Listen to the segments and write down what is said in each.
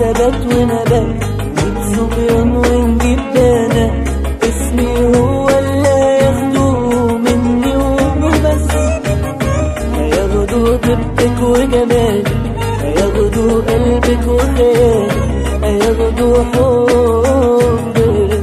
تبات ونبات، نجيب صبيان ونجيب بنات، اسمي هو اللي هياخدوه مني وبس. هياخدوا طيبتك وجمالك، هياخدوا قلبك وخيالك، هياخدوا حبك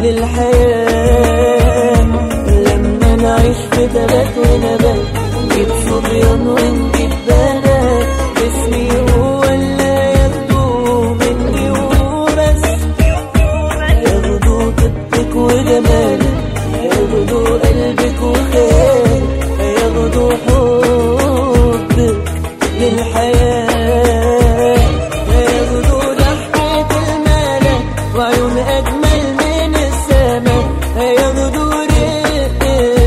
للحياة. لما نعيش في تبات ونبات، نجيب صبيان ونجيب بنات، اسمي هو اللي هياخدوه مني وبس. هياخدوا طيبتك وجمالك، هياخدوا قلبك وخيالك، هياخدوا حبك للحياة. هياخدوا ضحكة الملك وعيون أجمل من السماء، هياخدوا رق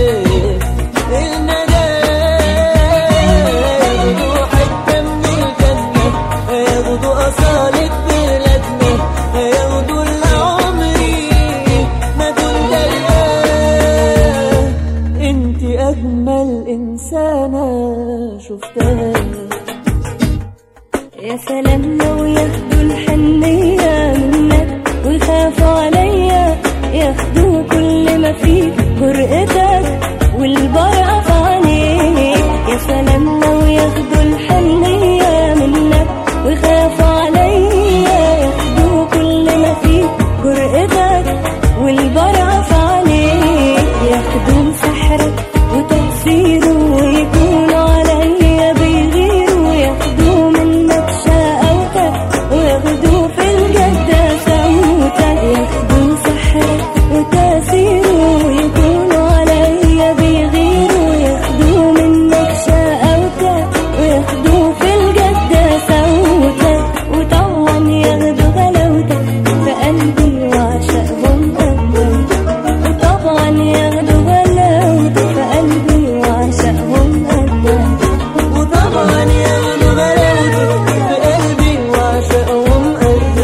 الندى، هياخدوا حتة من الجنة، هياخدوا أصالة بلادنا، هياخدوا اللي عمري ما كنت ألقاه. انتي أجمل إنسانة شفتها. يا سلام لو ياخدوا الحنية منك ويخافوا عليا، ياخدوا كل ما فيك جرأتك والبرقة في عينيك. يا سلام لو ياخدوا الحنية منك ويخافوا عليا، ياخدوا كل ما فيك جرأتك والبرقة في عينيك. ياخدوا سحرك وتأثيره ويكونوا عليا بيغيروا، ياخدوا منك شقاوتك وياخدوا في الجد سموتك. ياخدوا سحرك وتأثيره ويكونوا عليا بيغيروا، ياخدوا منك شقاوتك وياخدوا في الجد سموتك. وطبعا ياخدوا غلاوتك في قلبي وعشقهم قدك، وطبعا ياخدوا غلاوتك في قلبي وعشقهم قدك، وطبعا ياخدوا غلاوتك في قلبي وعشقهم قدك.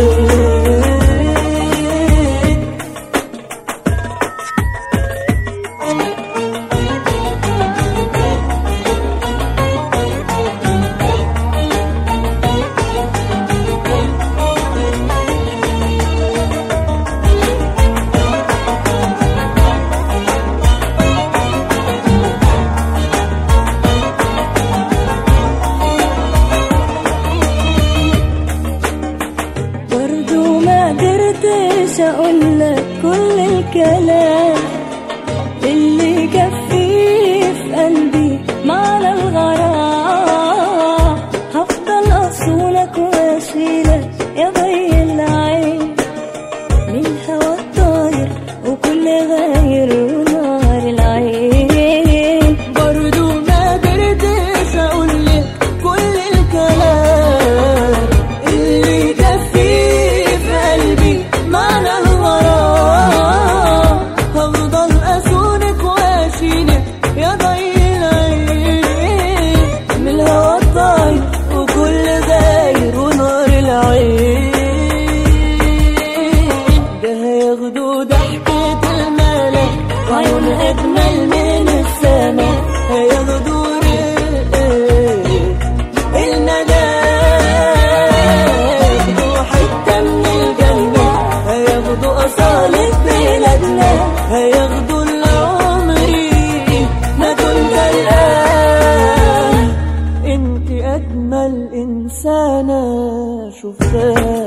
برضو ما قدرتش اقولك كل الكلام اللي يكفيه في قلبي معنى الغرام. هفضل اصونك واشيلك يا ضي العين من الهوى الطاير وكل غير ونار العين. برضو ما قدرتش اقولك كل الكلام اللي يكفيه في قلبي معنى الغرام. هفضل اسونك واشيلك يا ضي العين من الهوى الطاير وكل غير ونار العين. ده هياخدوا ضحكة الملك وعيون أجمل من السماء، هياخدوا رق الندى، هياخدوا حتة من الجنة، هياخدوا أصالة بلادنا، هياخدوا اللي عمري ما كنت ألقاه. انتي أجمل إنسانة شفتها.